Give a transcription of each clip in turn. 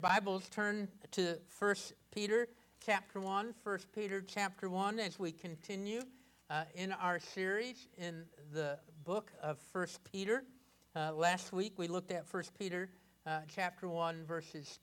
Bibles, turn to 1 Peter chapter 1, 1 Peter chapter 1, as we continue in our series in the book of 1 Peter. Last week we looked at 1 Peter chapter 1, verses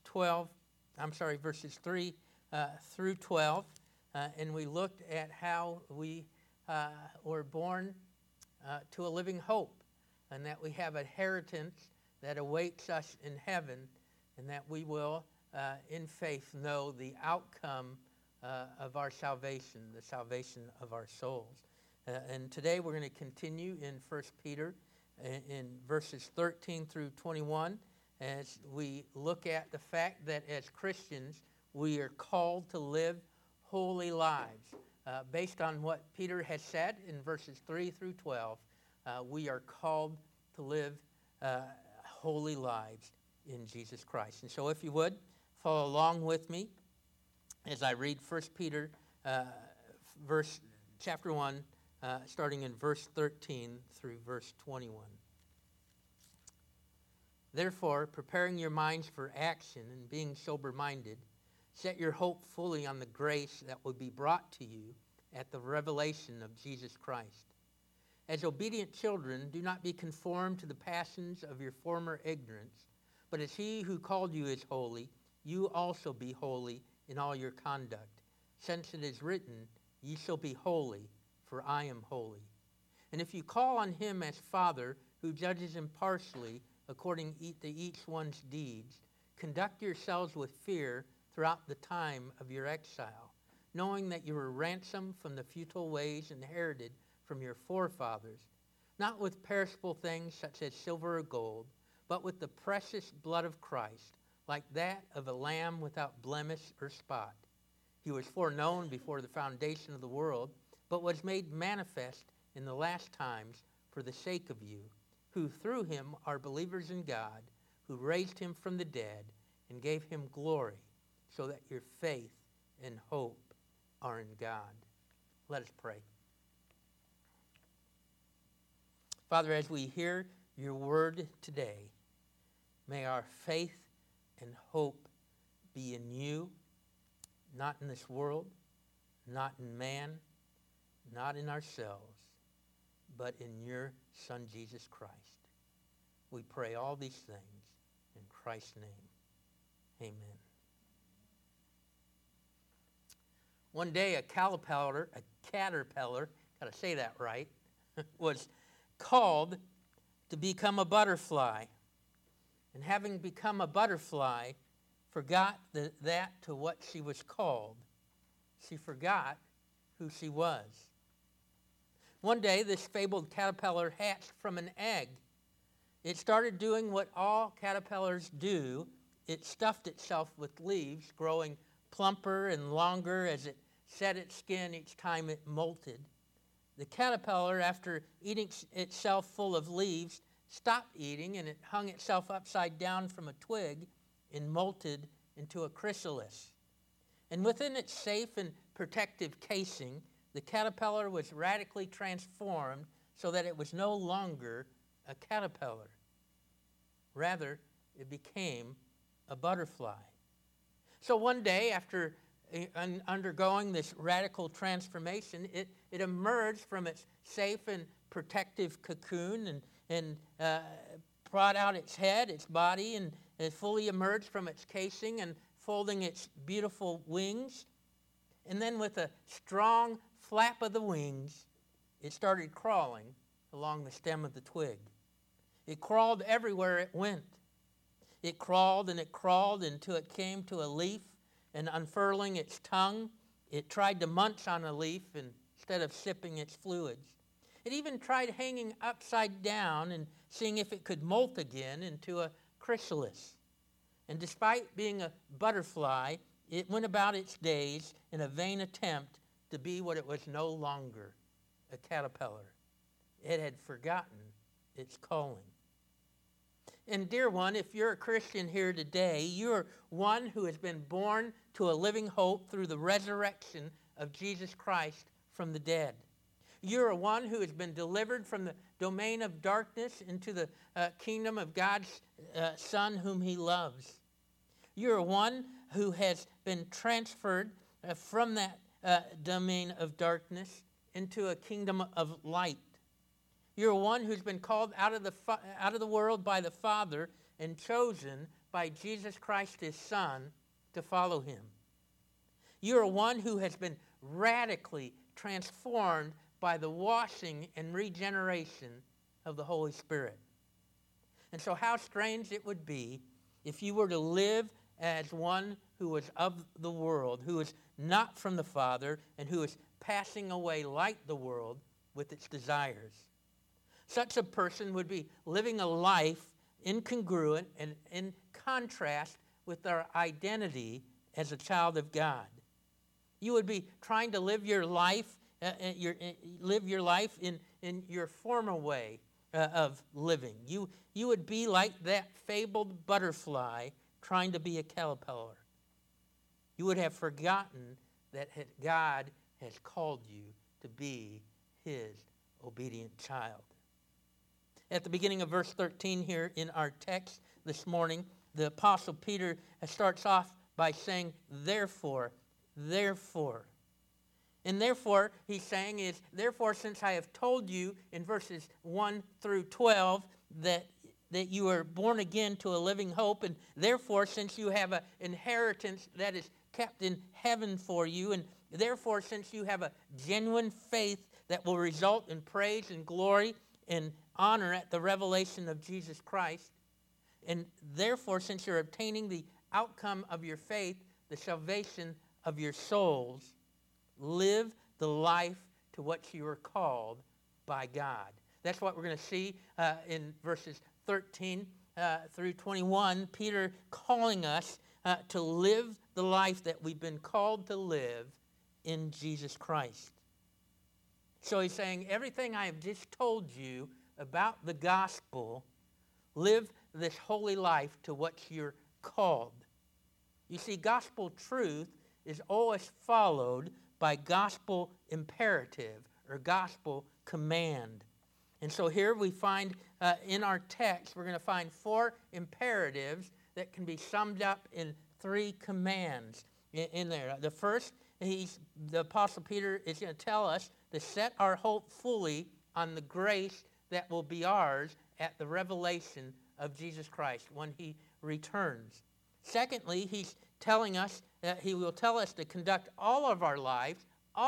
3 through 12, and we looked at how we were born to a living hope, and that we have a inheritance that awaits us in heaven, and that we will, in faith, know the outcome of our salvation, the salvation of our souls. And today we're going to continue in 1 Peter in verses 13 through 21 as we look at the fact that as Christians we are called to live holy lives. Based on what Peter has said in verses 3 through 12, we are called to live holy lives in Jesus Christ. And so if you would, follow along with me as I read 1 Peter chapter 1, starting in verse 13 through verse 21. Therefore, preparing your minds for action and being sober-minded, set your hope fully on the grace that will be brought to you at the revelation of Jesus Christ. As obedient children, do not be conformed to the passions of your former ignorance, but as he who called you is holy, you also be holy in all your conduct. Since it is written, ye shall be holy, for I am holy. And if you call on him as Father, who judges impartially according to each one's deeds, conduct yourselves with fear throughout the time of your exile, knowing that you were ransomed from the futile ways inherited from your forefathers, not with perishable things such as silver or gold, but with the precious blood of Christ, like that of a lamb without blemish or spot. He was foreknown before the foundation of the world, but was made manifest in the last times for the sake of you, who through him are believers in God, who raised him from the dead and gave him glory, so that your faith and hope are in God. Let us pray. Father, as we hear your word today, may our faith and hope be in you, not in this world, not in man, not in ourselves, but in your Son, Jesus Christ. We pray all these things in Christ's name. Amen. One day a caterpillar, gotta say that right, was called to become a butterfly. And having become a butterfly, forgot that to what she was called. She forgot who she was. One day, this fabled caterpillar hatched from an egg. It started doing what all caterpillars do. It stuffed itself with leaves, growing plumper and longer as it shed its skin each time it molted. The caterpillar, after eating itself full of leaves, stopped eating, and it hung itself upside down from a twig and molted into a chrysalis. And within its safe and protective casing, the caterpillar was radically transformed so that it was no longer a caterpillar. Rather, it became a butterfly. So one day, after undergoing this radical transformation, it emerged from its safe and protective cocoon and brought out its head, its body, and it fully emerged from its casing and folding its beautiful wings. And then with a strong flap of the wings, it started crawling along the stem of the twig. It crawled everywhere it went. It crawled until it came to a leaf, and unfurling its tongue, it tried to munch on a leaf instead of sipping its fluids. It even tried hanging upside down and seeing if it could molt again into a chrysalis. And despite being a butterfly, it went about its days in a vain attempt to be what it was no longer, a caterpillar. It had forgotten its calling. And dear one, if you're a Christian here today, you're one who has been born to a living hope through the resurrection of Jesus Christ from the dead. You're one who has been delivered from the domain of darkness into the kingdom of God's Son whom he loves. You're one who has been transferred from that domain of darkness into a kingdom of light. You're one who's been called out of the world by the Father and chosen by Jesus Christ, his Son, to follow him. You're one who has been radically transformed by the washing and regeneration of the Holy Spirit. And so how strange it would be if you were to live as one who was of the world, who is not from the Father, and who is passing away like the world with its desires. Such a person would be living a life incongruent and in contrast with their identity as a child of God. You would be trying to live your life, in your former way of living. You would be like that fabled butterfly trying to be a caterpillar. You would have forgotten that God has called you to be his obedient child. At the beginning of verse 13 here in our text this morning, the Apostle Peter starts off by saying, therefore. And therefore, he's saying is, therefore, since I have told you in verses 1 through 12 that you are born again to a living hope, and therefore, since you have an inheritance that is kept in heaven for you, and therefore, since you have a genuine faith that will result in praise and glory and honor at the revelation of Jesus Christ, and therefore, since you're obtaining the outcome of your faith, the salvation of your souls, live the life to which you are called by God. That's what we're going to see in verses 13 through 21. Peter calling us to live the life that we've been called to live in Jesus Christ. So he's saying, everything I have just told you about the gospel, live this holy life to which you're called. You see, gospel truth is always followed by gospel imperative or gospel command. And so here we find in our text, we're going to find 4 imperatives that can be summed up in 3 commands in there. The first, the Apostle Peter is going to tell us to set our hope fully on the grace that will be ours at the revelation of Jesus Christ when he returns. Secondly, he's telling us that he will tell us to conduct all of our life,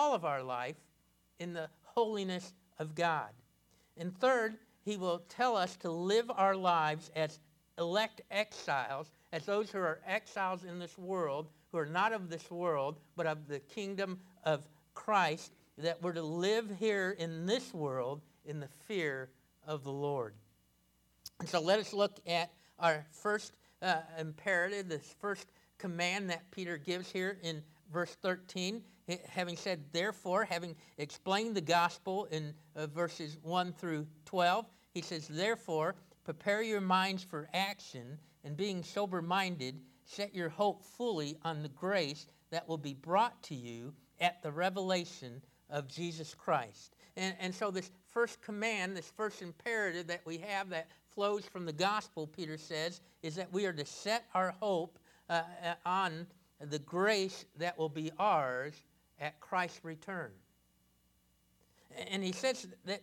in the holiness of God. And third, he will tell us to live our lives as elect exiles, as those who are exiles in this world, who are not of this world, but of the kingdom of Christ, that we're to live here in this world in the fear of the Lord. And so let us look at our first imperative, this first command that Peter gives here in verse 13. Having said, therefore, having explained the gospel in verses 1 through 12, he says, therefore, prepare your minds for action, and being sober-minded, set your hope fully on the grace that will be brought to you at the revelation of Jesus Christ. And so this first command, this first imperative that we have that flows from the gospel, Peter says, is that we are to set our hope on the grace that will be ours at Christ's return. And he says that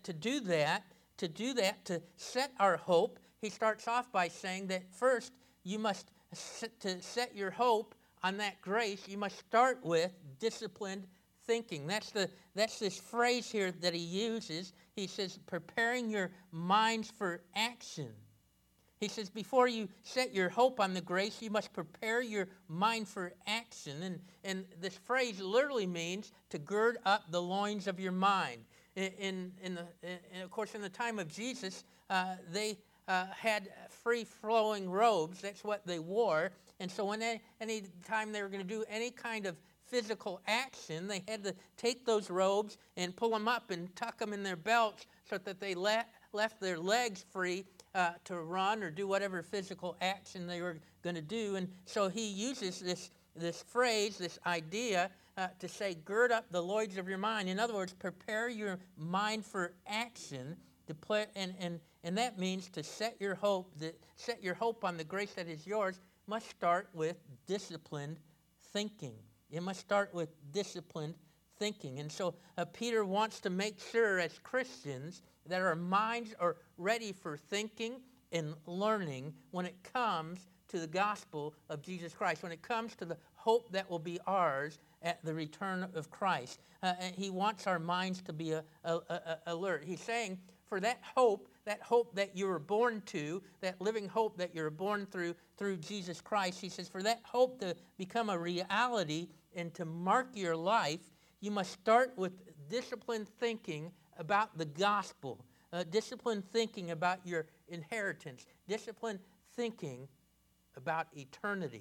to set our hope, he starts off by saying that first you must, to set your hope on that grace, you must start with disciplined thinking. That's this phrase here that he uses. He says, preparing your minds for action. He says, before you set your hope on the grace, you must prepare your mind for action. And this phrase literally means to gird up the loins of your mind. And of course, in the time of Jesus, they had free-flowing robes. That's what they wore. And so any time they were going to do any kind of physical action, they had to take those robes and pull them up and tuck them in their belts so that they left their legs free to run or do whatever physical action they were going to do. And so he uses this phrase, this idea, to say, gird up the loins of your mind. In other words, prepare your mind for action. And that means to set your hope on the grace that is yours must start with disciplined thinking. It must start with disciplined thinking. And so Peter wants to make sure as Christians that our minds are ready for thinking and learning when it comes to the gospel of Jesus Christ, when it comes to the hope that will be ours at the return of Christ. And he wants our minds to be alert. He's saying for that hope that you were born to, that living hope that you're born through Jesus Christ, he says for that hope to become a reality and to mark your life, you must start with disciplined thinking about the gospel, disciplined thinking about your inheritance, disciplined thinking about eternity.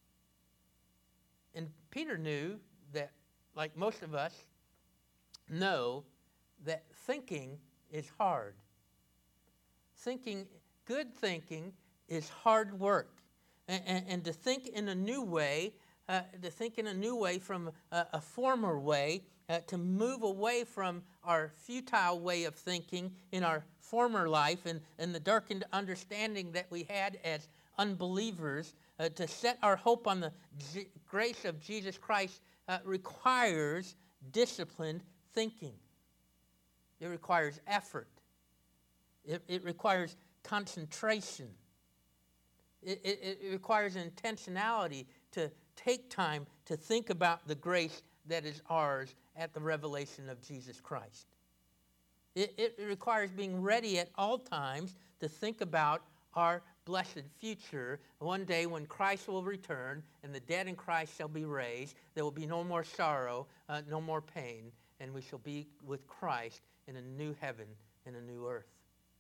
And Peter knew that, like most of us know, that thinking is hard. Good thinking is hard work. And to think in a new way, from a former way, to move away from our futile way of thinking in our former life and the darkened understanding that we had as unbelievers, to set our hope on the grace of Jesus Christ requires disciplined thinking. It requires effort. It requires concentration. It requires intentionality to take time to think about the grace that is ours at the revelation of Jesus Christ. It requires being ready at all times to think about our blessed future, one day when Christ will return and the dead in Christ shall be raised. There will be no more sorrow, no more pain, and we shall be with Christ in a new heaven and a new earth.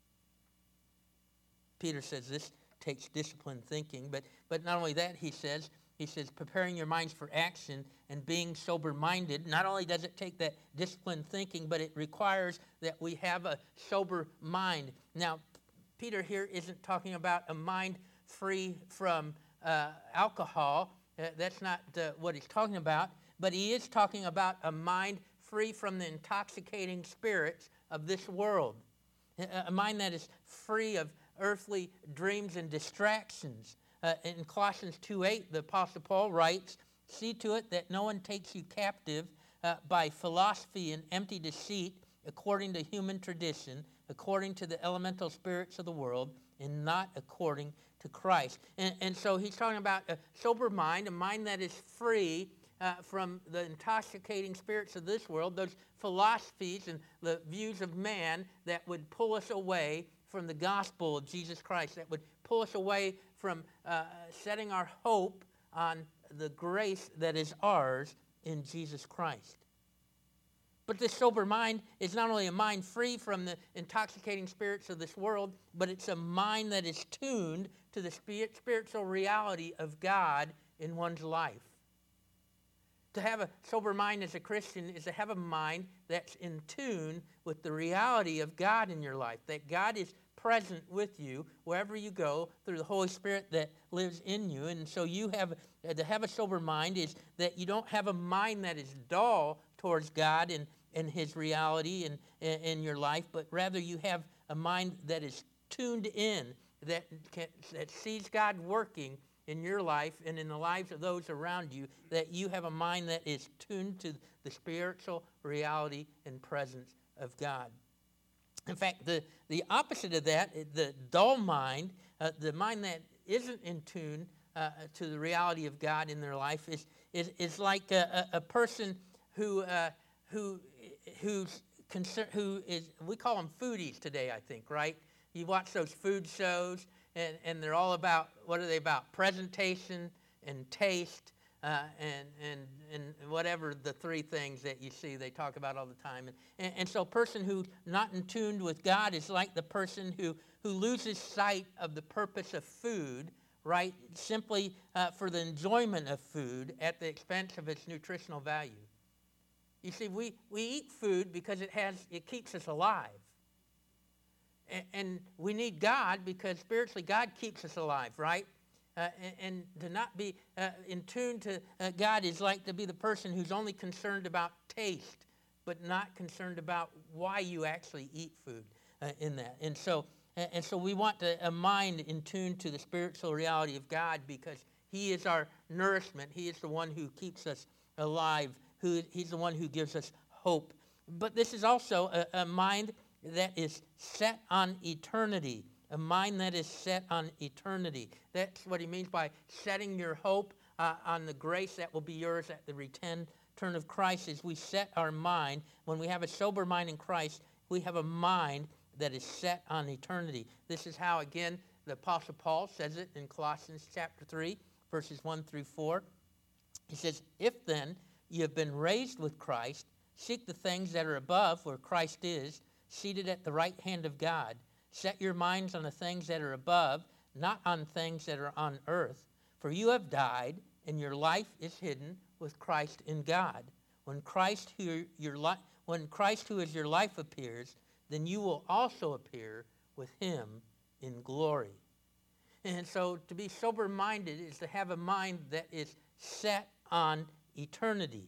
Peter says this takes disciplined thinking, but not only that, he says preparing your minds for action and being sober-minded. Not only does it take that disciplined thinking, but it requires that we have a sober mind. Now, Peter here isn't talking about a mind free from alcohol. That's not what he's talking about. But he is talking about a mind free from the intoxicating spirits of this world. A mind that is free of earthly dreams and distractions. In Colossians 2:8, the Apostle Paul writes, "See to it that no one takes you captive by philosophy and empty deceit, according to human tradition, according to the elemental spirits of the world, and not according to Christ." And so he's talking about a sober mind, a mind that is free from the intoxicating spirits of this world, those philosophies and the views of man that would pull us away from the gospel of Jesus Christ, that would pull us away from setting our hope on the grace that is ours in Jesus Christ. But this sober mind is not only a mind free from the intoxicating spirits of this world, but it's a mind that is tuned to the spiritual reality of God in one's life. To have a sober mind as a Christian is to have a mind that's in tune with the reality of God in your life, that God is present with you wherever you go through the Holy Spirit that lives in you. And so you have to have a sober mind is that you don't have a mind that is dull towards God and his reality in your life, but rather you have a mind that is tuned in, that sees God working in your life and in the lives of those around you, that you have a mind that is tuned to the spiritual reality and presence of God. In fact, the opposite of that, the dull mind, the mind that isn't in tune to the reality of God in their life, is like a person who is, we call them foodies today, I think, right? You watch those food shows, and they're all about, what are they about? Presentation and taste and whatever the three things that you see they talk about all the time. And so a person who's not in tune with God is like the person who loses sight of the purpose of food, right, simply for the enjoyment of food at the expense of its nutritional value. You see, we eat food because it keeps us alive. And we need God because spiritually God keeps us alive, right? And to not be in tune to God is like to be the person who's only concerned about taste, but not concerned about why you actually eat food in that. And so we want a mind in tune to the spiritual reality of God because He is our nourishment. He is the one who keeps us alive. He's the one who gives us hope. But this is also a mind that is set on eternity. A mind that is set on eternity. That's what he means by setting your hope on the grace that will be yours at the return of Christ. Is we set our mind, when we have a sober mind in Christ, we have a mind that is set on eternity. This is how, again, the Apostle Paul says it in Colossians chapter 3, verses 1 through 4. He says, "If then you have been raised with Christ, seek the things that are above where Christ is, seated at the right hand of God. Set your minds on the things that are above, not on things that are on earth. For you have died, and your life is hidden with Christ in God. When Christ, who is your life, appears, then you will also appear with him in glory." And so to be sober-minded is to have a mind that is set on eternity.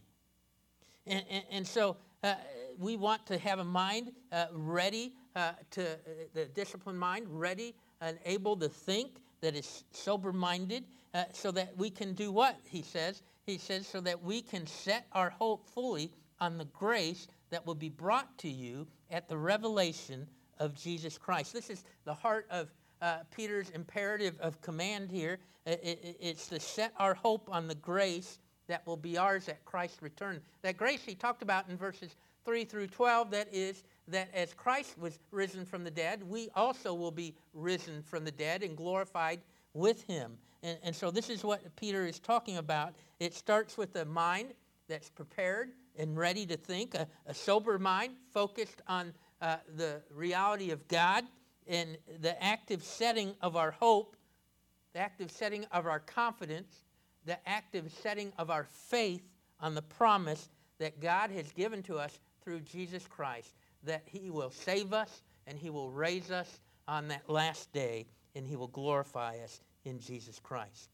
And so we want to have a mind ready the disciplined mind, ready and able to think, that is sober-minded, so that we can do what? He says, so that we can set our hope fully on the grace that will be brought to you at the revelation of Jesus Christ. This is the heart of Peter's imperative of command here. It's to set our hope on the grace that will be ours at Christ's return. That grace he talked about in verses 3 through 12, that is, that as Christ was risen from the dead, we also will be risen from the dead and glorified with him. And so this is what Peter is talking about. It starts with a mind that's prepared and ready to think, a sober mind focused on the reality of God, and the active setting of our hope, the active setting of our confidence, the active setting of our faith on the promise that God has given to us through Jesus Christ, that he will save us and he will raise us on that last day, and he will glorify us in Jesus Christ.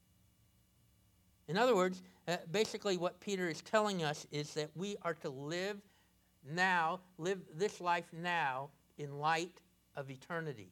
In other words, basically what Peter is telling us is that we are to live this life now in light of eternity.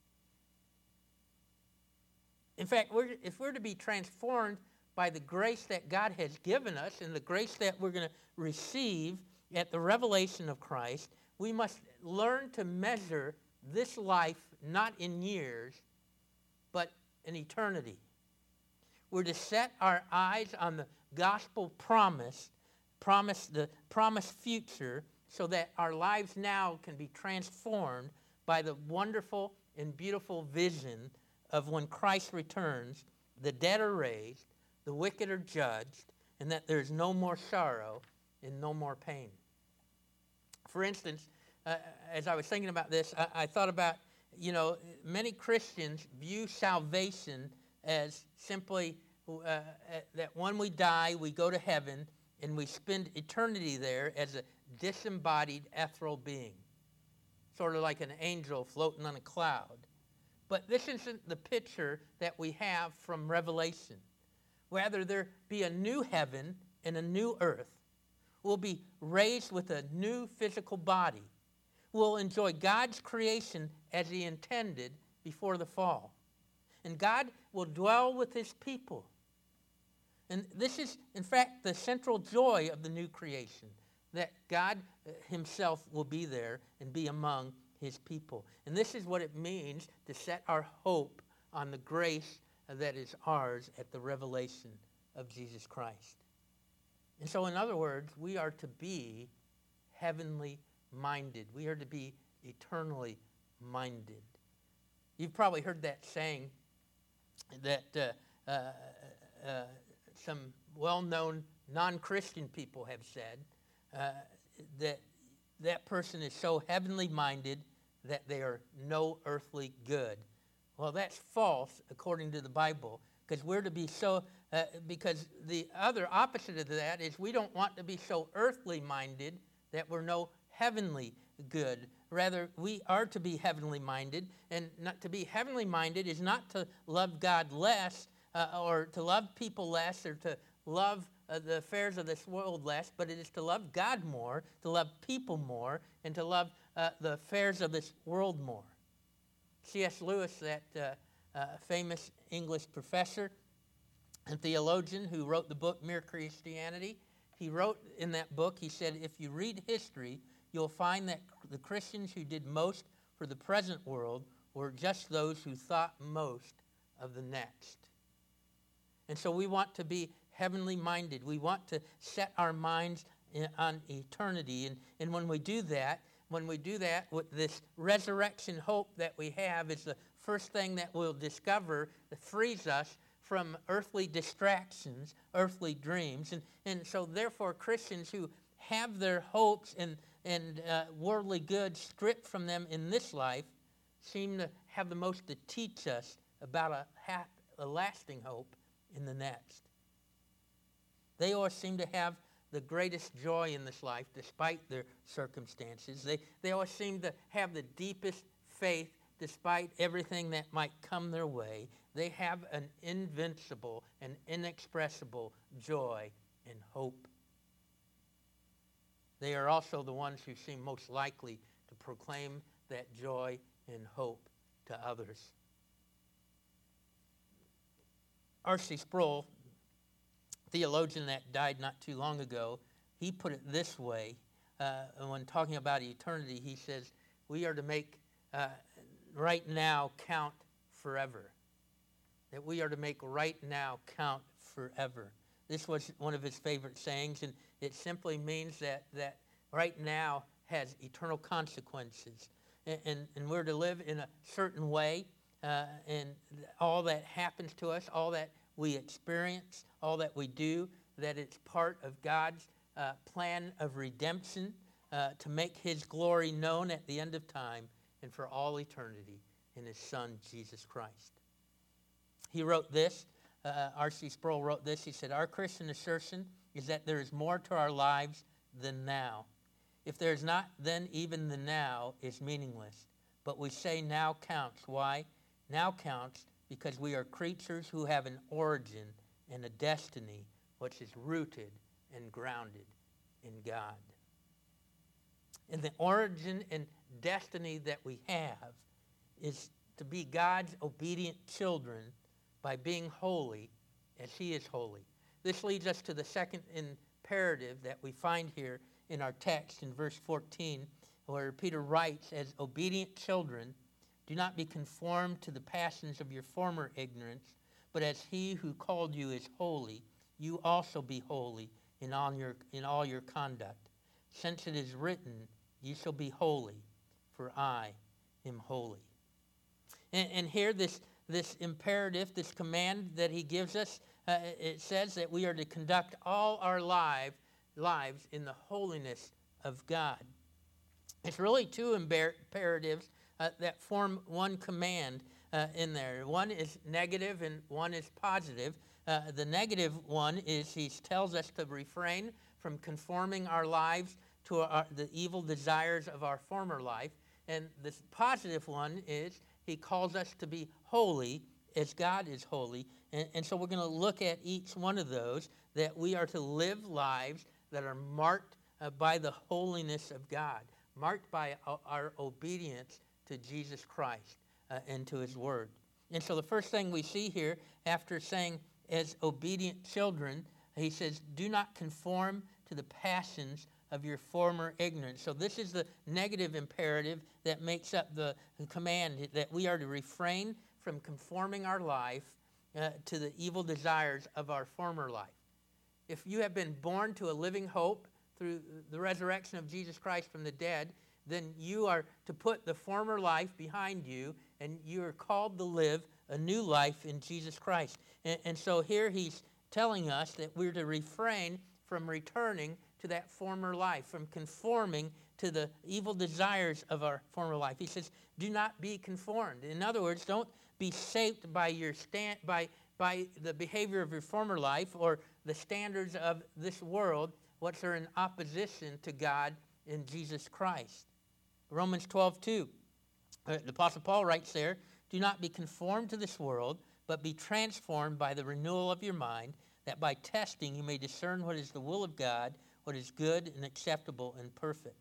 In fact, if we're to be transformed by the grace that God has given us and the grace that we're going to receive at the revelation of Christ, we must learn to measure this life not in years, but in eternity. We're to set our eyes on the gospel the promised future, so that our lives now can be transformed by the wonderful and beautiful vision of when Christ returns, the dead are raised, the wicked are judged, and that there's no more sorrow and no more pain. For instance, as I was thinking about this, I thought about, many Christians view salvation as simply that when we die, we go to heaven, and we spend eternity there as a disembodied ethereal being, sort of like an angel floating on a cloud. But this isn't the picture that we have from Revelation. Rather, there be a new heaven and a new earth. We'll be raised with a new physical body. We'll enjoy God's creation as he intended before the fall. And God will dwell with his people. And this is, in fact, the central joy of the new creation, that God himself will be there and be among his people. And this is what it means to set our hope on the grace that is ours at the revelation of Jesus Christ. And so, in other words, we are to be heavenly minded. We are to be eternally minded. You've probably heard that saying that some well-known non-Christian people have said, that person is so heavenly minded that they are no earthly good. Well, that's false according to the Bible, because we're to be because the other opposite of that is we don't want to be so earthly minded that we're no heavenly good. Rather, we are to be heavenly minded, and not to be heavenly minded is not to love God less, or to love people less, or to love the affairs of this world less, but it is to love God more, to love people more, and to love the affairs of this world more. C.S. Lewis, that famous English professor, a theologian who wrote the book Mere Christianity. He wrote in that book, he said, if you read history, you'll find that the Christians who did most for the present world were just those who thought most of the next. And so we want to be heavenly minded. We want to set our minds on eternity. And when we do that with this resurrection hope that we have is the first thing that we'll discover that frees us from earthly distractions, earthly dreams. And so therefore Christians who have their hopes and worldly goods stripped from them in this life seem to have the most to teach us about a lasting hope in the next. They all seem to have the greatest joy in this life despite their circumstances. They all seem to have the deepest faith despite everything that might come their way. They have an invincible and inexpressible joy and hope. They are also the ones who seem most likely to proclaim that joy and hope to others. R.C. Sproul, theologian that died not too long ago, he put it this way. When talking about eternity, he says, we are to make right now count forever. That we are to make right now count forever. This was one of his favorite sayings, and it simply means that right now has eternal consequences. And we're to live in a certain way, and all that happens to us, all that we experience, all that we do, that it's part of God's plan of redemption to make his glory known at the end of time and for all eternity in his Son, Jesus Christ. He wrote this, R.C. Sproul wrote this, he said, our Christian assertion is that there is more to our lives than now. If there is not, then even the now is meaningless. But we say now counts. Why? Now counts because we are creatures who have an origin and a destiny which is rooted and grounded in God. And the origin and destiny that we have is to be God's obedient children by being holy as he is holy. This leads us to the second imperative that we find here in our text in verse 14, where Peter writes, as obedient children, do not be conformed to the passions of your former ignorance, but as he who called you is holy, you also be holy in all your conduct. Since it is written, you shall be holy, for I am holy. And here this imperative, this command that he gives us, it says that we are to conduct all our lives in the holiness of God. It's really two imperatives that form one command in there. One is negative and one is positive. The negative one is he tells us to refrain from conforming our lives to the evil desires of our former life. And the positive one is he calls us to be holy as God is holy. And so we're going to look at each one of those, that we are to live lives that are marked by the holiness of God, marked by our obedience to Jesus Christ and to his word. And so the first thing we see here, after saying as obedient children, he says, do not conform to the passions of your former ignorance. So this is the negative imperative that makes up the command, that we are to refrain from conforming our life to the evil desires of our former life. If you have been born to a living hope through the resurrection of Jesus Christ from the dead, then you are to put the former life behind you, and you are called to live a new life in Jesus Christ. And so here he's telling us that we're to refrain from returning to that former life, from conforming to the evil desires of our former life. He says, do not be conformed. In other words, don't be shaped by your by the behavior of your former life or the standards of this world, which are in opposition to God in Jesus Christ. Romans 12:2, the Apostle Paul writes there, do not be conformed to this world, but be transformed by the renewal of your mind, that by testing you may discern what is the will of God, what is good and acceptable and perfect.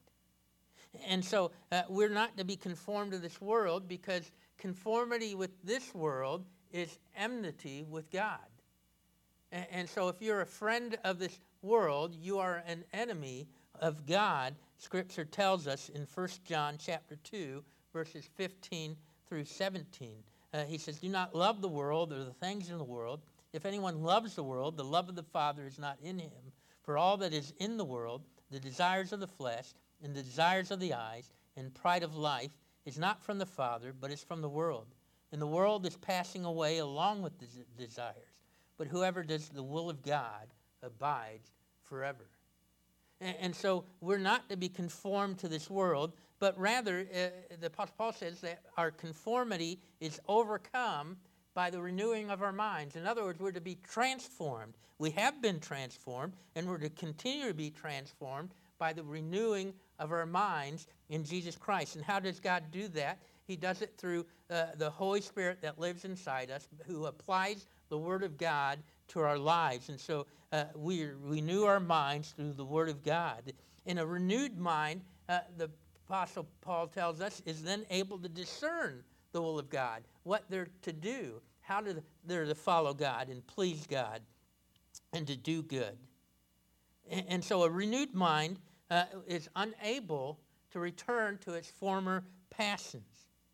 And so we're not to be conformed to this world, because conformity with this world is enmity with God. And so if you're a friend of this world, you are an enemy of God. Scripture tells us in 1 John chapter 2, verses 15 through 17. He says, do not love the world or the things in the world. If anyone loves the world, the love of the Father is not in him. For all that is in the world, the desires of the flesh and the desires of the eyes and pride of life is not from the Father, but is from the world. And the world is passing away along with the desires. But whoever does the will of God abides forever. And so we're not to be conformed to this world, but rather, the Apostle Paul says that our conformity is overcome by the renewing of our minds. In other words, we're to be transformed. We have been transformed, and we're to continue to be transformed by the renewing of our minds in Jesus Christ. And how does God do that? He does it through the Holy Spirit that lives inside us, who applies the Word of God to our lives. And so we renew our minds through the Word of God. In a renewed mind, the Apostle Paul tells us, is then able to discern the will of God, what they're to do, how they're to follow God and please God and to do good. And so a renewed mind is unable to return to its former passions.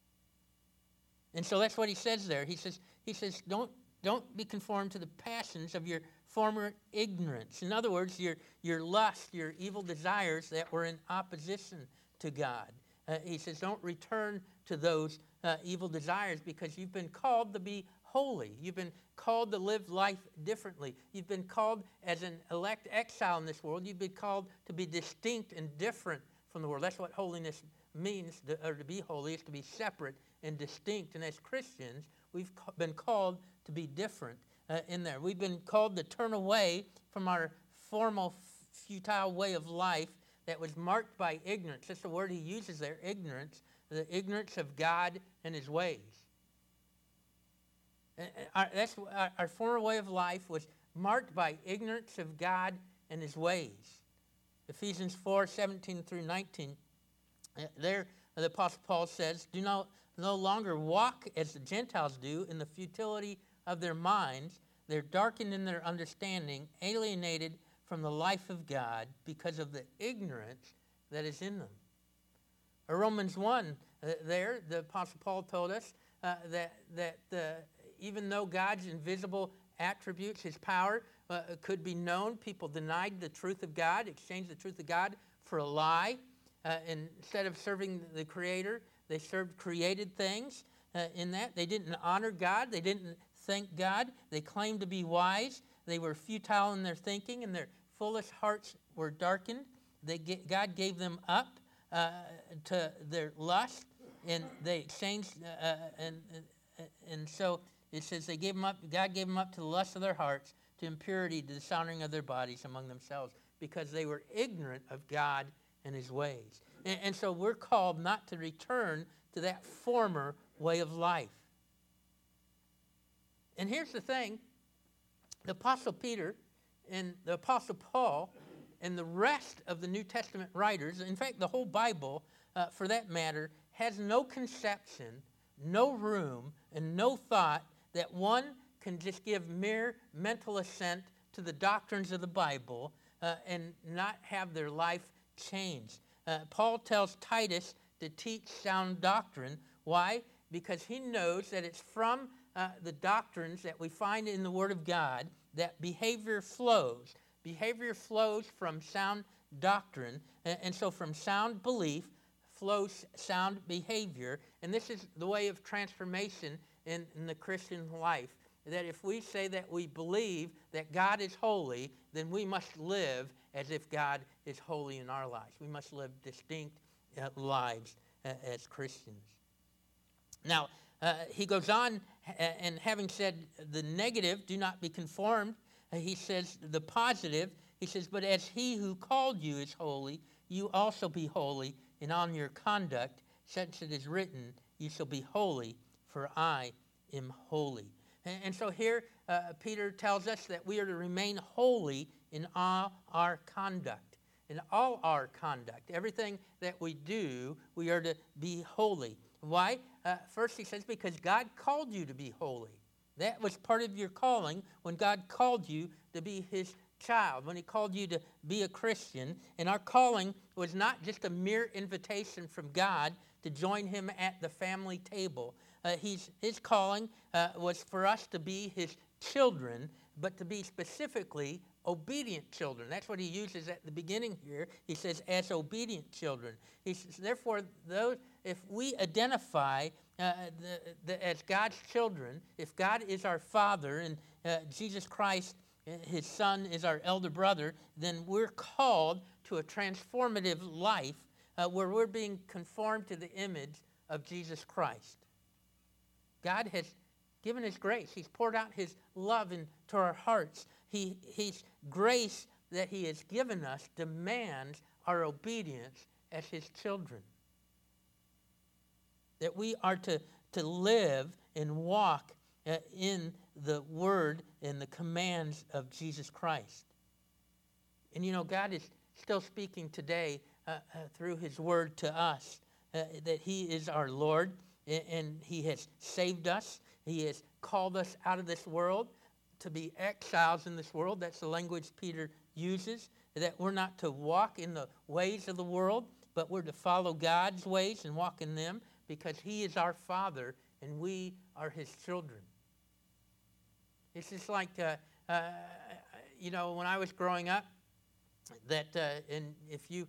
And so that's what he says there. He says, don't be conformed to the passions of your former ignorance. In other words, your lust, your evil desires that were in opposition to God. He says, don't return to those evil desires, because you've been called to be holy. You've been called to live life differently. You've been called as an elect exile in this world. You've been called to be distinct and different from the world. That's what holiness means, or to be holy is to be separate and distinct. And as Christians, we've been called to be different in there. We've been called to turn away from our formal, futile way of life that was marked by ignorance. That's the word he uses there, ignorance, the ignorance of God and his ways. Our former way of life was marked by ignorance of God and his ways. Ephesians 4:17 through 19, there the Apostle Paul says, do no longer walk as the Gentiles do in the futility of their minds. They're darkened in their understanding, alienated from the life of God because of the ignorance that is in them. Romans 1, there the Apostle Paul told us that even though God's invisible attributes, his power, could be known, people denied the truth of God, exchanged the truth of God for a lie. Instead of serving the Creator, they served created things. In that, they didn't honor God. They didn't thank God. They claimed to be wise. They were futile in their thinking, and their foolish hearts were darkened. God gave them up to their lust, and they exchanged. And so it says they gave them up. God gave them up to the lust of their hearts, to impurity, to dishonoring of their bodies among themselves, because they were ignorant of God and his ways. And so we're called not to return to that former way of life. And here's the thing. The Apostle Peter and the Apostle Paul and the rest of the New Testament writers, in fact, the whole Bible, for that matter, has no conception, no room, and no thought that one can just give mere mental assent to the doctrines of the Bible and not have their life changed. Paul tells Titus to teach sound doctrine. Why? Because he knows that it's from the doctrines that we find in the Word of God that behavior flows. Behavior flows from sound doctrine, and so from sound belief flows sound behavior. And this is the way of transformation in the Christian life. That if we say that we believe that God is holy, then we must live as if God is holy in our lives. We must live distinct lives as Christians. Now, he goes on, and having said the negative, do not be conformed, he says the positive. He says, but as he who called you is holy, you also be holy in all your conduct, since it is written, you shall be holy, for I am holy. And so here, Peter tells us that we are to remain holy in all our conduct. In all our conduct, everything that we do, we are to be holy. Why? First he says, because God called you to be holy. That was part of your calling when God called you to be his child, when he called you to be a Christian. And our calling was not just a mere invitation from God to join him at the family table. His calling was for us to be his children, but to be specifically obedient children. That's what he uses at the beginning here. He says, as obedient children. He says, therefore, if we identify as God's children, if God is our Father and Jesus Christ, his Son, is our elder brother, then we're called to a transformative life where we're being conformed to the image of Jesus Christ. God has given his grace. He's poured out his love into our hearts. His grace that he has given us demands our obedience as his children. That we are to live and walk in the word and the commands of Jesus Christ. And you know, God is still speaking today through his word to us, that he is our Lord, and he has saved us. He has called us out of this world to be exiles in this world. That's the language Peter uses, that we're not to walk in the ways of the world, but we're to follow God's ways and walk in them, because he is our Father and we are his children. It's just like, you know, when I was growing up, that and if you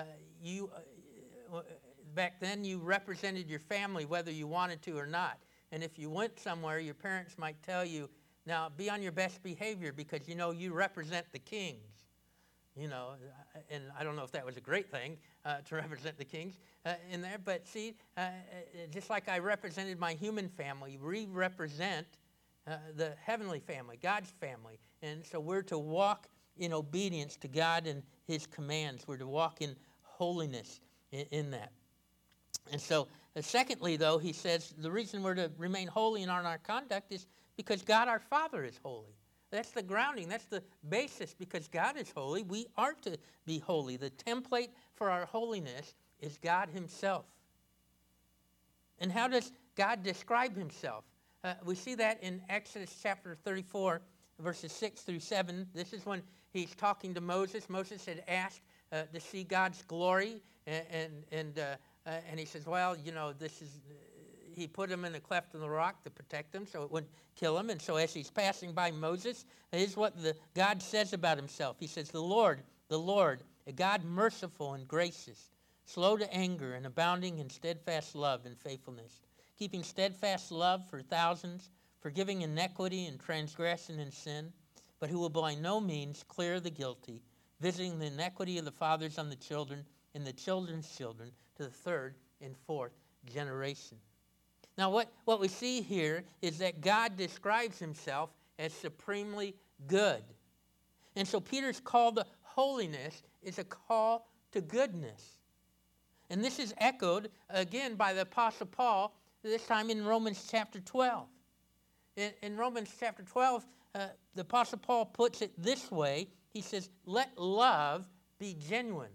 back then you represented your family whether you wanted to or not. And if you went somewhere, your parents might tell you, now be on your best behavior because, you know, you represent the kings. You know, and I don't know if that was a great thing to represent the kings in there. But see, just like I represented my human family, we represent the heavenly family, God's family. And so we're to walk in obedience to God and his commands. We're to walk in holiness in that. And so, secondly, though, he says the reason we're to remain holy in our conduct is because God our Father is holy. That's the grounding. That's the basis. Because God is holy, we are to be holy. The template for our holiness is God himself. And how does God describe himself? We see that in Exodus chapter 34, verses 6 through 7. This is when he's talking to Moses. Moses had asked to see God's glory, and he says, well, you know, this is... He put him in a cleft in the rock to protect him so it wouldn't kill him. And so as he's passing by Moses, here's what God says about himself. He says, the Lord, a God merciful and gracious, slow to anger and abounding in steadfast love and faithfulness, keeping steadfast love for thousands, forgiving iniquity and transgression and sin, but who will by no means clear the guilty, visiting the iniquity of the fathers on the children and the children's children to the third and fourth generation. Now, what we see here is that God describes himself as supremely good. And so Peter's call to holiness is a call to goodness. And this is echoed again by the Apostle Paul, this time in Romans chapter 12. In Romans chapter 12, the Apostle Paul puts it this way. He says, let love be genuine.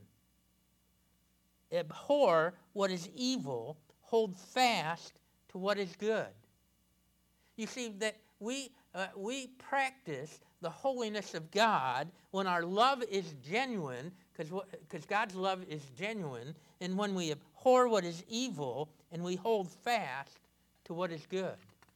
Abhor what is evil, hold fast to what is good. You see that we practice the holiness of God when our love is genuine, because God's love is genuine, and when we abhor what is evil and we hold fast to what is good.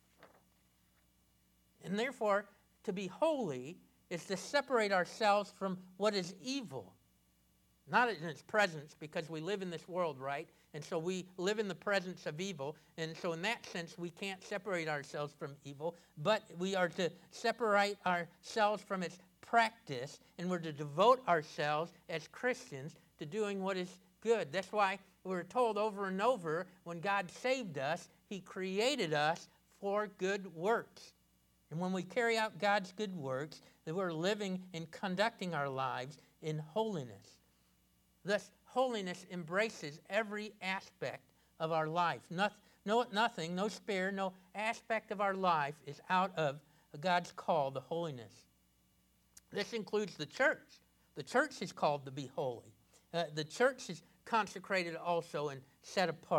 And therefore, to be holy is to separate ourselves from what is evil. Not in its presence, because we live in this world, right? And so we live in the presence of evil. And so in that sense, we can't separate ourselves from evil. But we are to separate ourselves from its practice. And we're to devote ourselves as Christians to doing what is good. That's why we're told over and over, when God saved us, he created us for good works. And when we carry out God's good works, that we're living and conducting our lives in holiness. Thus, holiness embraces every aspect of our life. Nothing, no spare, no aspect of our life is out of God's call to holiness. This includes the church. The church is called to be holy. The church is consecrated also and set apart.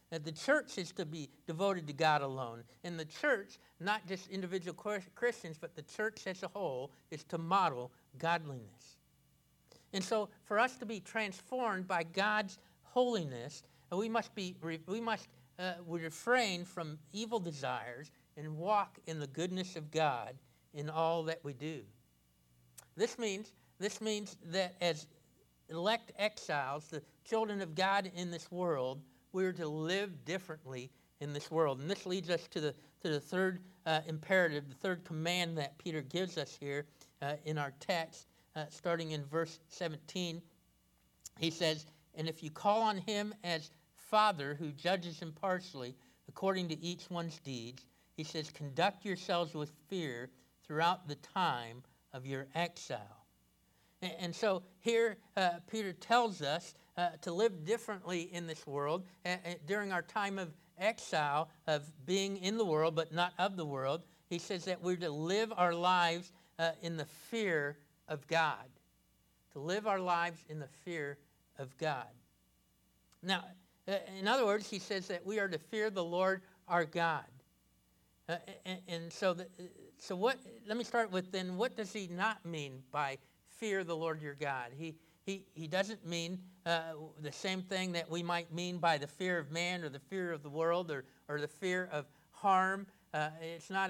that the church is to be devoted to God alone. And the church, not just individual Christians, but the church as a whole, is to model godliness. And so for us to be transformed by God's holiness, we must refrain from evil desires and walk in the goodness of God in all that we do. This means that as elect exiles, the children of God in this world, we're to live differently in this world. And this leads us to the third imperative, the third command that Peter gives us here in our text, starting in verse 17. He says, "And if you call on him as Father who judges impartially according to each one's deeds," he says, "conduct yourselves with fear throughout the time of your exile." And so here Peter tells us to live differently in this world during our time of exile, of being in the world but not of the world. He says that we're to live our lives in the fear of God. To live our lives in the fear of God. Now, in other words, he says that we are to fear the Lord our God. So what? Let me start with then. What does he not mean by fear the Lord your God? He doesn't mean the same thing that we might mean by the fear of man or the fear of the world or the fear of harm. It's not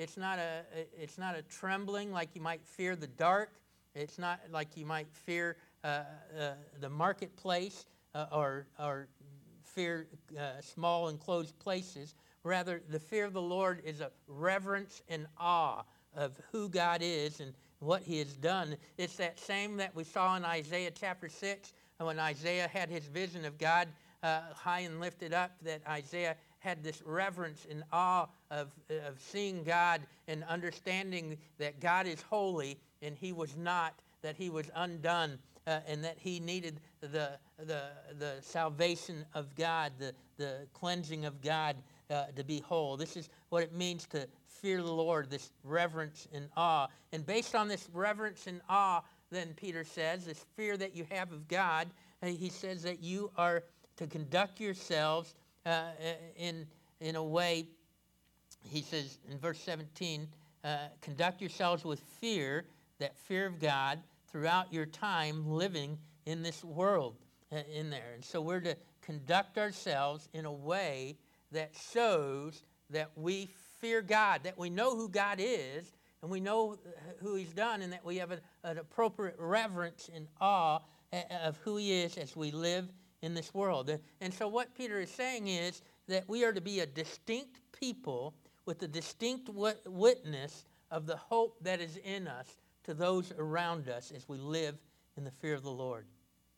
a trembling like you might fear the dark. It's not like you might fear the marketplace or fear small enclosed places. Rather, the fear of the Lord is a reverence and awe of who God is and what he has done. It's that same that we saw in Isaiah chapter 6, when Isaiah had his vision of God high and lifted up, that Isaiah had this reverence and awe of seeing God and understanding that God is holy and he was not, that he was undone, and that he needed the salvation of God, the cleansing of God to be whole. This is what it means to fear the Lord, this reverence and awe. And based on this reverence and awe, then Peter says, this fear that you have of God, he says that you are to conduct yourselves in a way, he says in verse 17, conduct yourselves with fear, that fear of God, throughout your time living in this world in there. And so we're to conduct ourselves in a way that shows that we fear God, that we know who God is, and we know who he's done, and that we have an appropriate reverence and awe of who he is as we live in this world. And so what Peter is saying is that we are to be a distinct people with a distinct witness of the hope that is in us to those around us as we live in the fear of the Lord.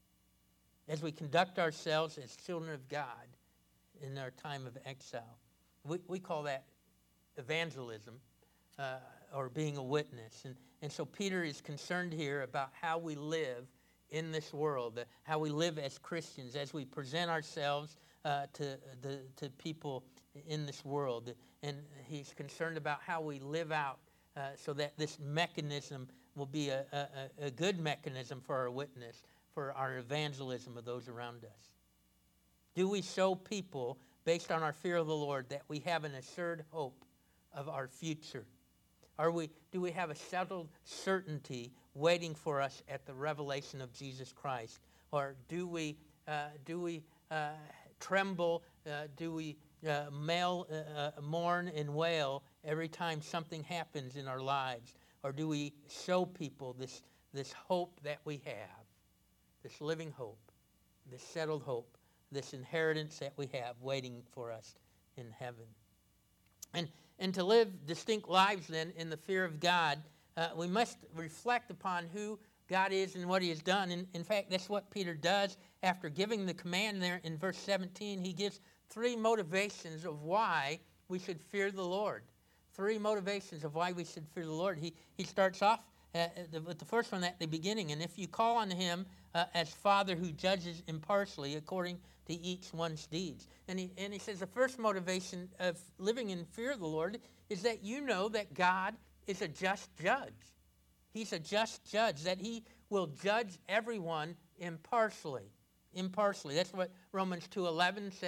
As we conduct ourselves as children of God in our time of exile. We call that evangelism, or being a witness. And so Peter is concerned here about how we live in this world, how we live as Christians, as we present ourselves to people in this world. And he's concerned about how we live out so that this mechanism will be a good mechanism for our witness, for our evangelism of those around us. Do we show people, based on our fear of the Lord, that we have an assured hope of our future? Do we have a settled certainty waiting for us at the revelation of Jesus Christ? Or do we tremble? Do we mourn and wail every time something happens in our lives? Or do we show people this hope that we have, this living hope, this settled hope, this inheritance that we have waiting for us in heaven? And to live distinct lives then in the fear of God, we must reflect upon who God is and what he has done. And in fact, that's what Peter does after giving the command there in verse 17. He gives three motivations of why we should fear the Lord. Three motivations of why we should fear the Lord. He starts off with the first one at the beginning. And if you call on him as Father who judges impartially according to each one's deeds. And he says the first motivation of living in fear of the Lord is that you know that God is a just judge. He's a just judge, that he will judge everyone impartially. Impartially. That's what Romans 2:11 says,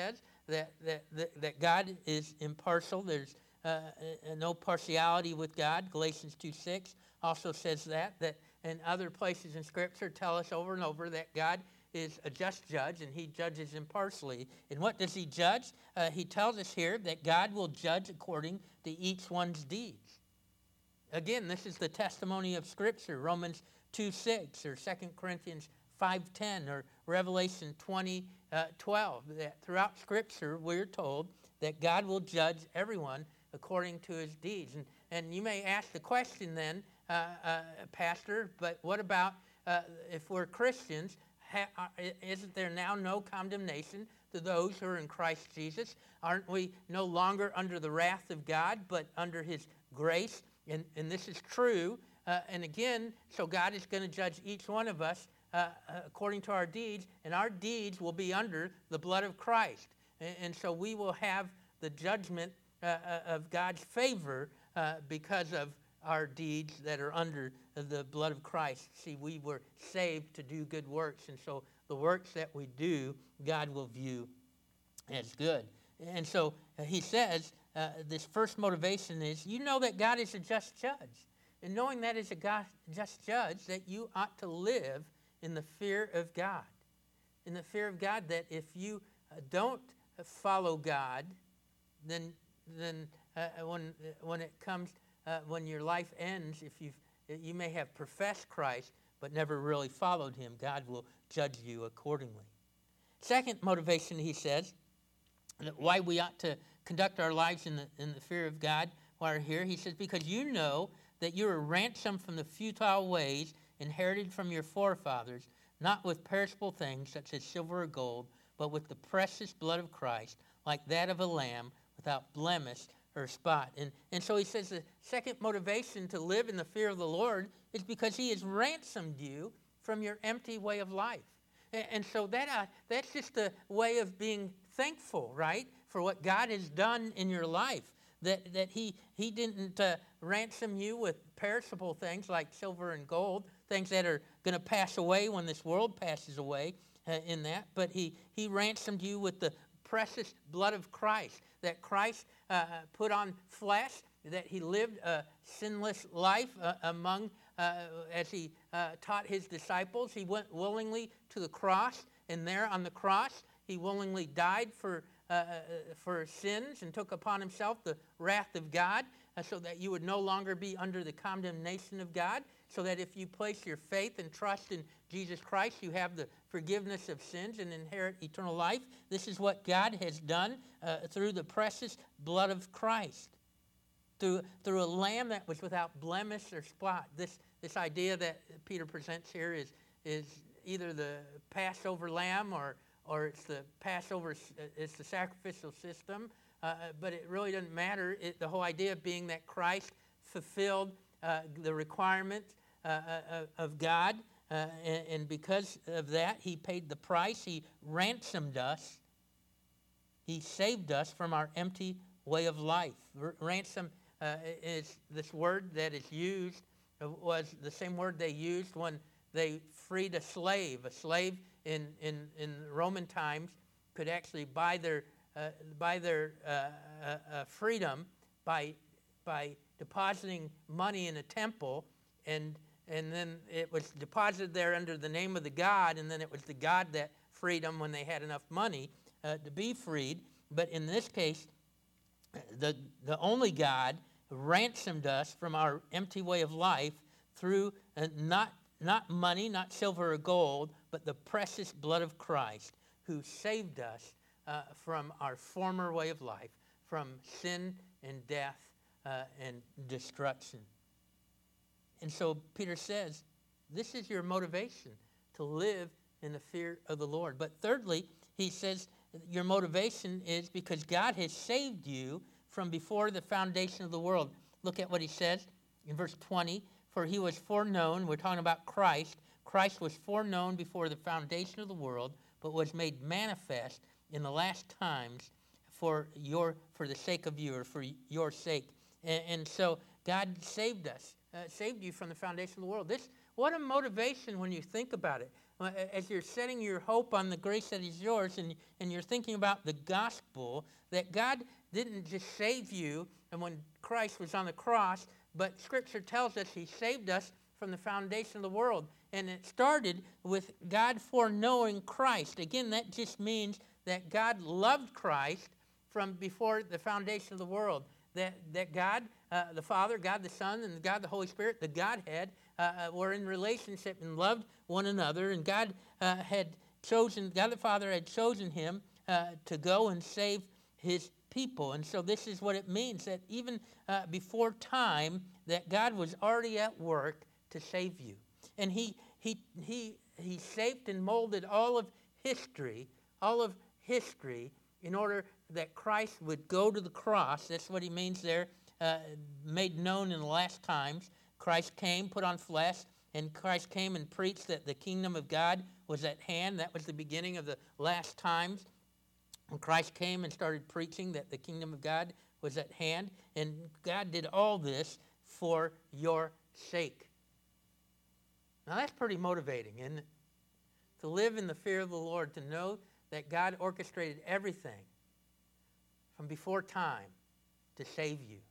that God is impartial. There's no partiality with God. Galatians 2:6 also says that, and other places in Scripture tell us over and over that God is a just judge, and he judges impartially. And what does he judge? He tells us here that God will judge according to each one's deeds. Again, this is the testimony of Scripture, Romans 2:6 or 2 Corinthians 5:10 or Revelation 20:12. That throughout Scripture, we're told that God will judge everyone according to his deeds. And you may ask the question then, Pastor, but what about if we're Christians? Isn't there now no condemnation to those who are in Christ Jesus? Aren't we no longer under the wrath of God, but under his grace? And this is true. And again, so God is going to judge each one of us according to our deeds, and our deeds will be under the blood of Christ. And so we will have the judgment of God's favor because of our deeds that are under the blood of Christ. See, we were saved to do good works, and so the works that we do, God will view as good. And so he says, this first motivation is, you know that God is a just judge. And knowing that is a just judge, that you ought to live in the fear of God. In the fear of God, that if you don't follow God, then when it comes, when your life ends, if you may have professed Christ but never really followed him, God will judge you accordingly. Second motivation, he says, why we ought to conduct our lives in the fear of God while we're here. He says, because you know that you are ransomed from the futile ways inherited from your forefathers, not with perishable things such as silver or gold, but with the precious blood of Christ, like that of a lamb without blemish or spot. And so he says the second motivation to live in the fear of the Lord is because he has ransomed you from your empty way of life. And so that's just a way of being thankful, right, for what God has done in your life. That he didn't ransom you with perishable things like silver and gold, things that are going to pass away when this world passes away in that. But he ransomed you with the precious blood of Christ, that Christ put on flesh, that he lived a sinless life among, as he taught his disciples. He went willingly to the cross, and there on the cross, he willingly died for sins and took upon himself the wrath of God so that you would no longer be under the condemnation of God, so that if you place your faith and trust in Jesus Christ, you have the forgiveness of sins and inherit eternal life. This is what God has done through the precious blood of Christ, through a lamb that was without blemish or spot. This idea that Peter presents here is either the Passover lamb or it's the Passover, it's the sacrificial system, but it really doesn't matter. The whole idea being that Christ fulfilled the requirements of God, and because of that, he paid the price. He ransomed us. He saved us from our empty way of life. Ransom is this word that is used, was the same word they used when they freed a slave. A slave in Roman times could actually buy their freedom by depositing money in a temple, and then it was deposited there under the name of the god, and then it was the god that freed them when they had enough money to be freed. But in this case, the only God ransomed us from our empty way of life through not money, not silver or gold, but the precious blood of Christ, who saved us from our former way of life, from sin and death and destruction. And so Peter says, this is your motivation, to live in the fear of the Lord. But thirdly, he says your motivation is because God has saved you from before the foundation of the world. Look at what he says in verse 20. For he was foreknown, we're talking about Christ. Christ was foreknown before the foundation of the world, but was made manifest in the last times for the sake of you, or for your sake. And so God saved us, saved you from the foundation of the world. What a motivation when you think about it. as you're setting your hope on the grace that is yours, and you're thinking about the gospel, that God didn't just save you and when Christ was on the cross, but Scripture tells us he saved us from the foundation of the world. And it started with God foreknowing Christ. Again, that just means that God loved Christ from before the foundation of the world. That God, the Father, God the Son, and God the Holy Spirit, the Godhead, were in relationship and loved one another. And God the Father had chosen him to go and save his people. And so this is what it means, that even before time, that God was already at work to save you. And he shaped and molded all of history in order that Christ would go to the cross. That's what he means there, made known in the last times. Christ came, put on flesh, and Christ came and preached that the kingdom of God was at hand. That was the beginning of the last times. When Christ came and started preaching that the kingdom of God was at hand, and God did all this for your sake. Now that's pretty motivating, isn't it? To live in the fear of the Lord, to know that God orchestrated everything from before time to save you.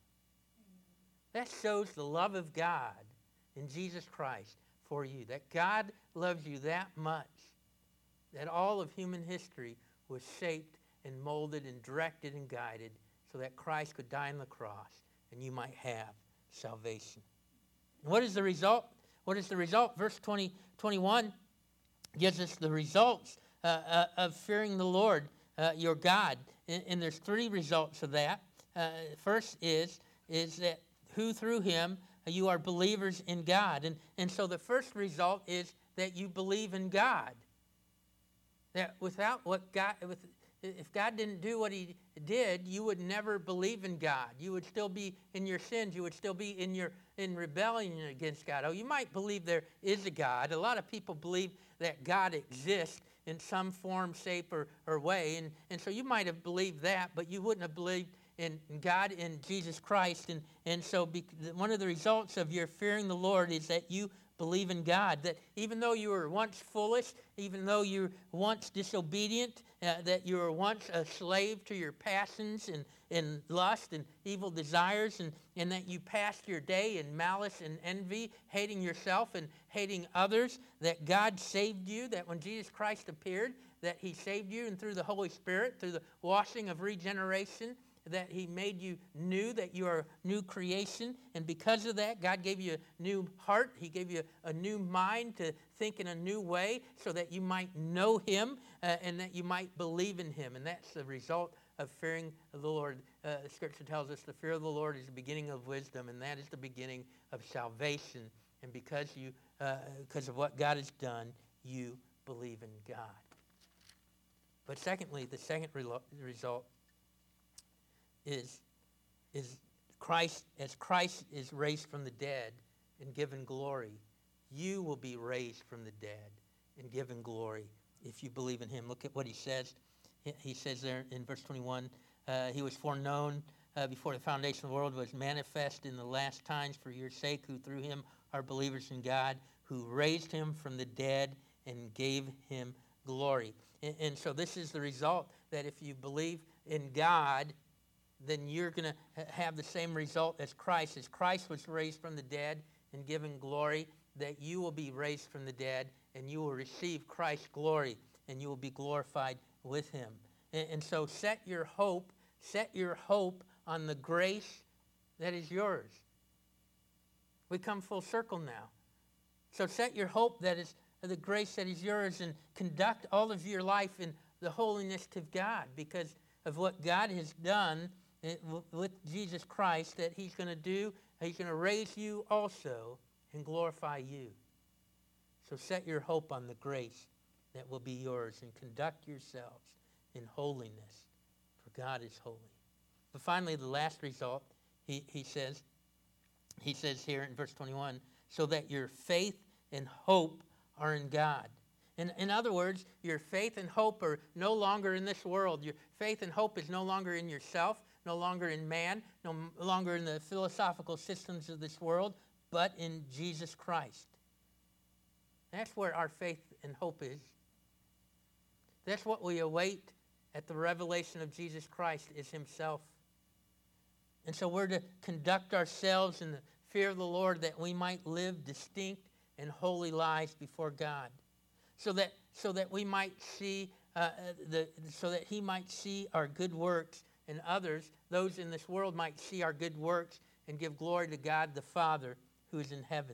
That shows the love of God in Jesus Christ for you, that God loves you that much, that all of human history was shaped and molded and directed and guided so that Christ could die on the cross and you might have salvation. And what is the result? What is the result? Verse 21 gives us the results of fearing the Lord, your God. And there's three results of that. First is that who through him you are believers in God. And so the first result is that you believe in God. That without what God, if God didn't do what he did, you would never believe in God. You would still be in your sins. You would still be in rebellion against God. Oh, you might believe there is a God. A lot of people believe that God exists in some form, shape, or way. And so you might have believed that, but you wouldn't have believed in God, in Jesus Christ. And so one of the results of your fearing the Lord is that you believe in God. That even though you were once foolish, even though you were once disobedient, that you were once a slave to your passions and lust and evil desires, and that you passed your day in malice and envy, hating yourself and hating others, that God saved you, that when Jesus Christ appeared, that he saved you, and through the Holy Spirit, through the washing of regeneration, that he made you new, that you are a new creation. And because of that, God gave you a new heart. He gave you a new mind to think in a new way so that you might know him and that you might believe in him. And that's the result of fearing the Lord. Scripture tells us the fear of the Lord is the beginning of wisdom, and that is the beginning of salvation. And because of what God has done, you believe in God. But secondly, the second result is Christ, as Christ is raised from the dead and given glory, you will be raised from the dead and given glory if you believe in him. Look at what he says. He says there in verse 21, he was foreknown before the foundation of the world, was manifest in the last times for your sake, who through him are believers in God, who raised him from the dead and gave him glory. And so this is the result, that if you believe in God, then you're going to have the same result as Christ. As Christ was raised from the dead and given glory, that you will be raised from the dead and you will receive Christ's glory and you will be glorified with him. And so set your hope on the grace that is yours. We come full circle now. So set your hope that is the grace that is yours, and conduct all of your life in the holiness to God because of what God has done with Jesus Christ, that he's going to do. He's going to raise you also and glorify you. So set your hope on the grace that will be yours and conduct yourselves in holiness, for God is holy. But finally, the last result, he says here in verse 21, so that your faith and hope are in God. In other words, your faith and hope are no longer in this world. Your faith and hope is no longer in yourself, no longer in man, no longer in the philosophical systems of this world, but in Jesus Christ. That's where our faith and hope is. That's what we await at the revelation of Jesus Christ, is himself. And so we're to conduct ourselves in the fear of the Lord, that we might live distinct and holy lives before God, so that we might see so that he might see our good works, and others, those in this world, might see our good works and give glory to God the Father who is in heaven.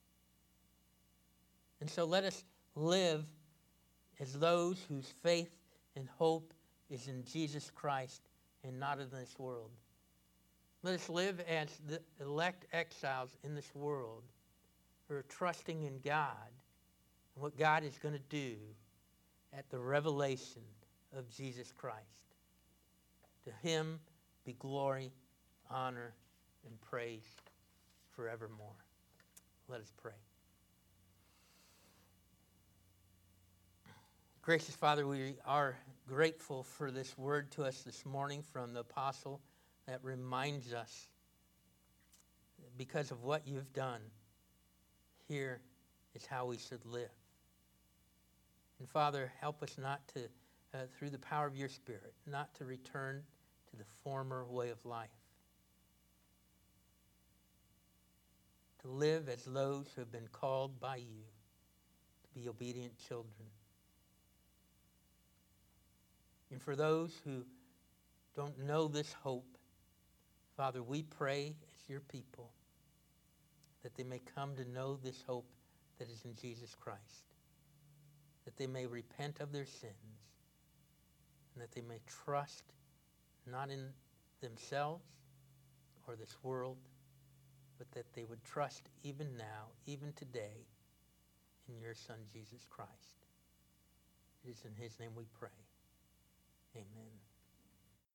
And so let us live as those whose faith and hope is in Jesus Christ and not in this world. Let us live as the elect exiles in this world who are trusting in God and what God is going to do at the revelation of Jesus Christ. To him be glory, honor, and praise forevermore. Let us pray. Gracious Father, we are grateful for this word to us this morning from the apostle that reminds us, because of what you've done, here is how we should live. And Father, help us not to, through the power of your Spirit, not to return to the former way of life. To live as those who have been called by you to be obedient children. And for those who don't know this hope, Father, we pray as your people that they may come to know this hope that is in Jesus Christ, that they may repent of their sins, and that they may trust not in themselves or this world, but that they would trust even now, even today, in your Son, Jesus Christ. It is in his name we pray. Amen.